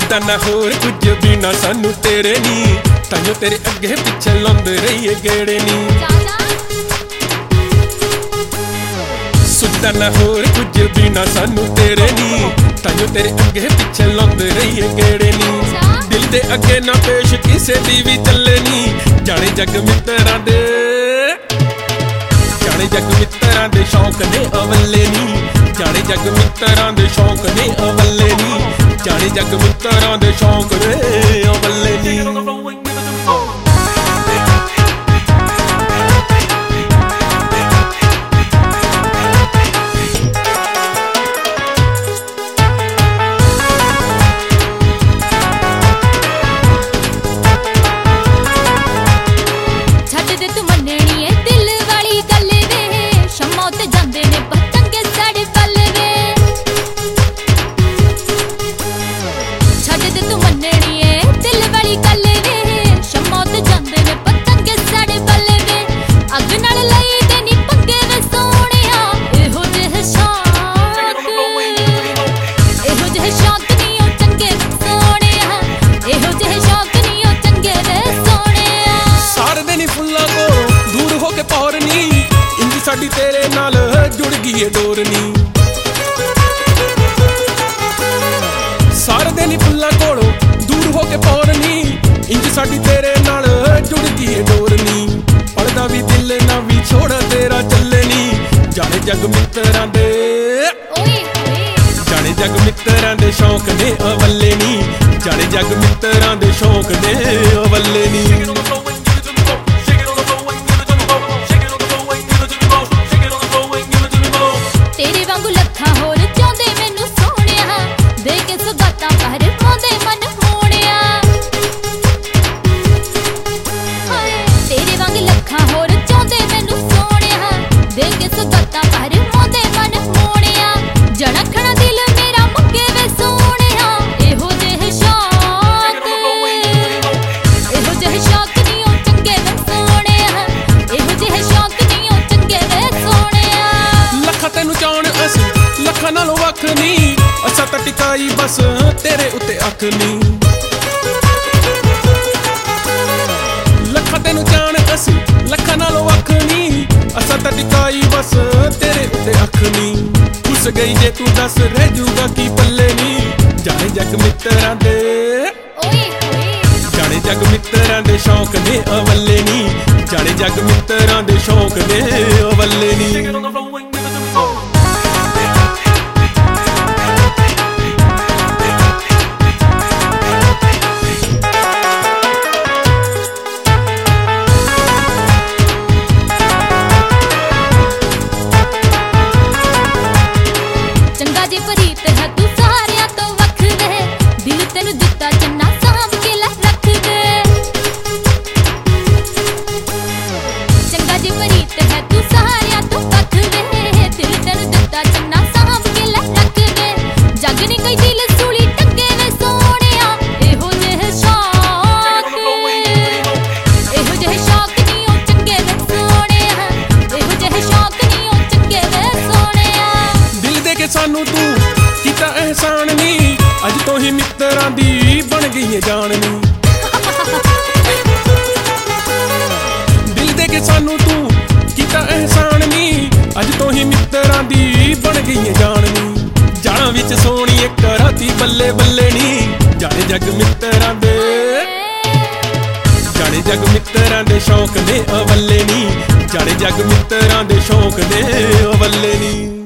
सुझदा ना होर कुछ भी ना सानू तेरे नी, ताइयों तेरे अगे पिछे लांदे रहिए गेड़े नी। सुझदा ना होर कुछ भी ना सानू तेरे नी, ताइयों तेरे अगे पिछे लांदे रहिए गेड़े नी। दिल दे अगे ना पेश किसे दी भी चले नी, जाने जग मित्तरां दे, जाने जग मित्तरां दे शौक ने अवल्ले नी, जाने जग मित्तरां दे शौक ने अवल्ले नी, जाने जग मित्तरां दे शौक ने अवल्ले नी। साडी तेरे नाल जुड़ गई है डोर नी, सारे दिन फुल्लां कोलों दूर हो के पौर नी, इंज साडी तेरे नाल जुड़ गई है डोर नी। पढ़दा भी दिल ना भी छोड़ा तेरा चले नी, जाने जग मित्तरां दे, जाने जग मित्तरां दे शौक ने अवल्ले नी, जाने जग मित्तरां दे शौक ने अवल्ले नी। लखां नालों वख नी असां तां टिकाई बस तेरे उत्ते अख नी, लखां तेनू जान असी लखां नालों वख नी असां तां टिकाई बस तेरे उत्ते अख नी। घुस गई जे तू दस रह जूगा की पल्ले नी, जाने जग मित्तरां दे, जाने जग मित्तरां दे शौक ने अवल्ले नी, जाने जग मित्तरां दे शौक ने अवल्ले नी। सानू तू कीता एहसान नी, अज तो ही मित्तरां दी बन गई है जान नी। दिल दे के सानू तू कीता एहसान नी, अज तो ही मित्तरां दी बन गई है जान नी। जाना विच सोनी एक राती बल्ले बल्ले नी, जाने जग मित्तरां दे, जाने जग मित्तरां दे शौक ने अवल्ले नी, जाने जग मित्तरां दे शौक ने अवल्ले नी।